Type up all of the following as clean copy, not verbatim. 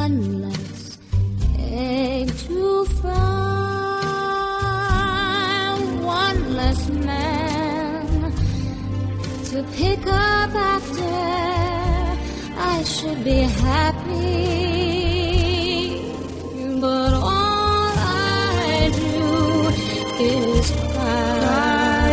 one less egg to fry, one less man to pick up after. I should be happy, but all I do is cry.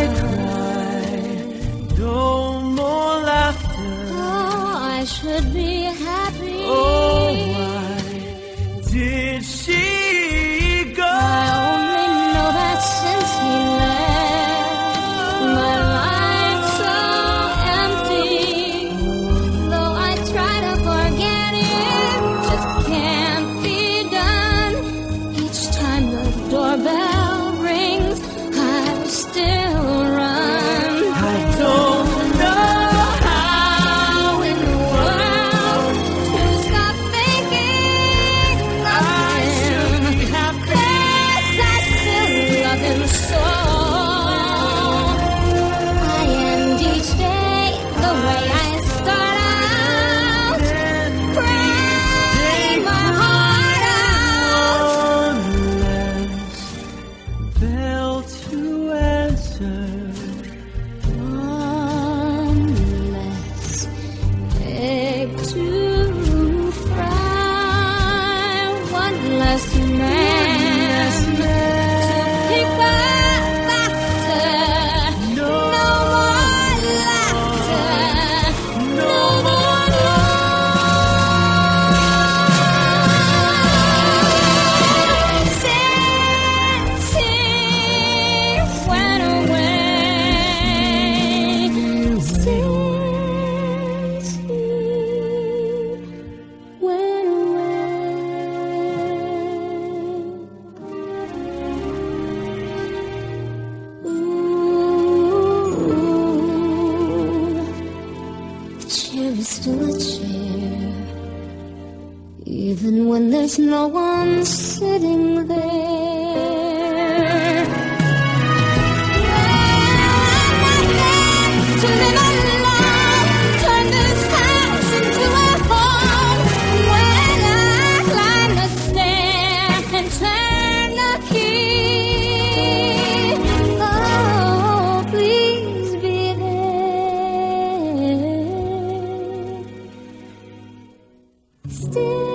No more laughter. Oh, I should be happy. Oh, why did she go? I only know that since he left, my life's so empty. Though I try to forget it, just can't be done. Each time the doorbell rings, I still run. I don't know How in the world to stop thinking of him? 'Cause I still love him so. I end each day the way I start out, crying my heart out. unless bell to answer. One less egg to fry, one less man to pick up after. No more laughter, no more love. Since he went away, since he went away. Ooh, the chair is still a chair, even when there's no one sitting there. To live alone, turn this house into a home. When I climb the stair and turn the key, oh, please be there. Still